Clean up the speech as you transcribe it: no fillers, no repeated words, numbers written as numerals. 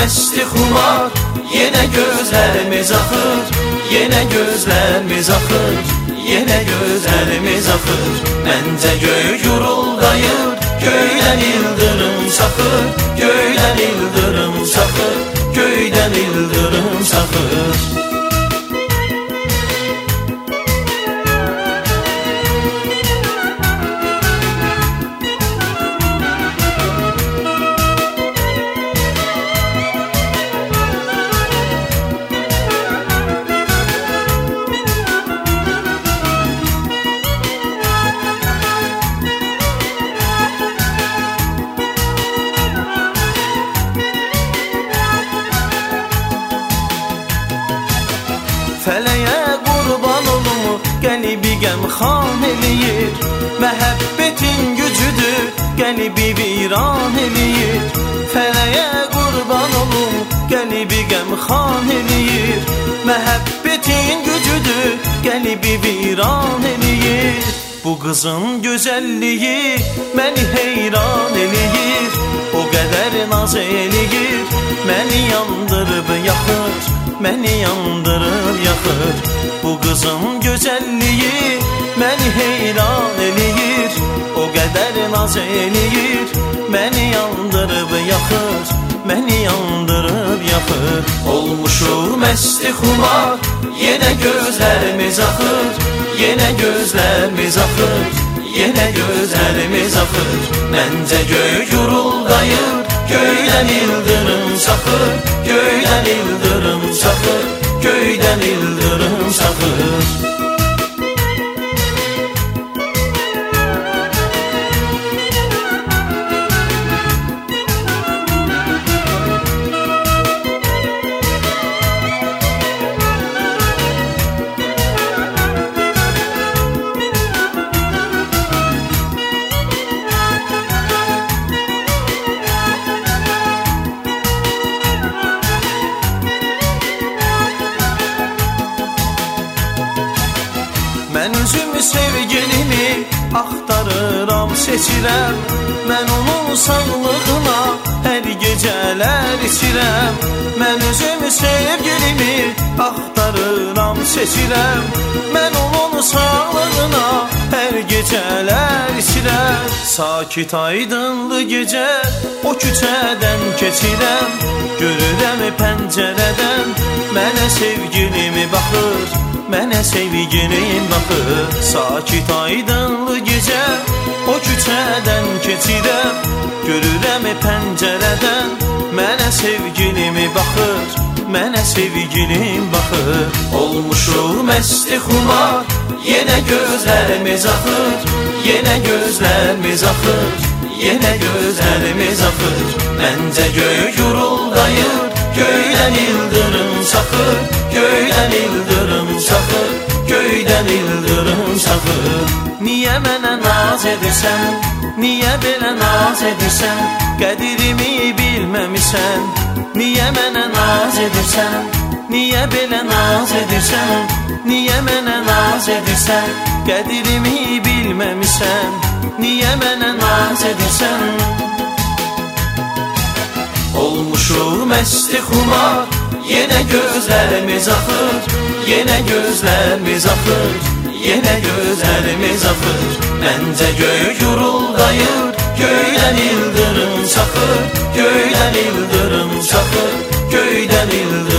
mesti xumar, yenə gözlərimiz axır, yenə gözlərimiz axır, yenə gözlərimiz axır. Məncə göy guruldayır, göydən ildırım saxır, göydən ildırım saxır, göydən ildırım saxır. Fələyə qurban olum, qəlbi qəmxan eləyir. Məhəbbətin gücüdür, qəlbi viran eləyir. Fələyə qurban olum, qəlbi qəmxan eləyir. Məhəbbətin gücüdür, qəlbi viran eləyir. Bu qızın gözəlliyi məni heyran eləyir. O qədər naz eləyir, məni yandırıb yaxır, məni yandırıb yaxır. Bu qızın gözəlliyi məni heyran eləyir. O qədər naz eləyir, məni yandırıb yaxır, məni yandırıb yaxır. Olmuşuq məsti xumar, yenə gözlərimiz axır, yenə gözlərimiz axır, yenə gözlərimiz axır. Məncə göy guruldayır, göydən ildırım saxır, göydən ildırım saxır, göydən ildırım saxır. Mən üzümü sevgilimi axtarıram, seçirəm. Mən onun sağlığına hər gecələr içirəm. Mən üzümü sevgilimi axtarıram, seçirəm. Mən onun sağlığına hər gecələr içirəm. Sakit aydınlı gecə o küçədən keçirəm. Görürəm pəncərədən mənə sevgilimi baxır, mənə sevgilim baxır. Sakit aydınlı gecə o küçədən keçirəm. Görürəm pəncərədən mənə sevgilimi baxır, mənə sevgilim baxır. Olmuşuq məsti xumar, yenə gözlərimiz axır, yenə gözlərimiz axır, yenə gözlərimiz axır. Məncə göy guruldayır, göydən ildırım saxır, göydən ildırım saxır, göydən ildırım saxır. Niyə mənə naz edirsən, niyə belə naz edirsən? Qədirimi bilməmisən. Niyə mənə naz edirsən, niyə belə naz edirsən? Niyə mənə naz edirsən? Qədirimi bilməmisən. Niyə mənə naz edirsən? Olmuşuq məsti xumar, yenə gözlərimiz axır, yenə gözlərimiz axır, yenə gözlərimiz axır. Məncə göy guruldayır, göydən ildırım saxır, göydən ildırım saxır, göydən ildırım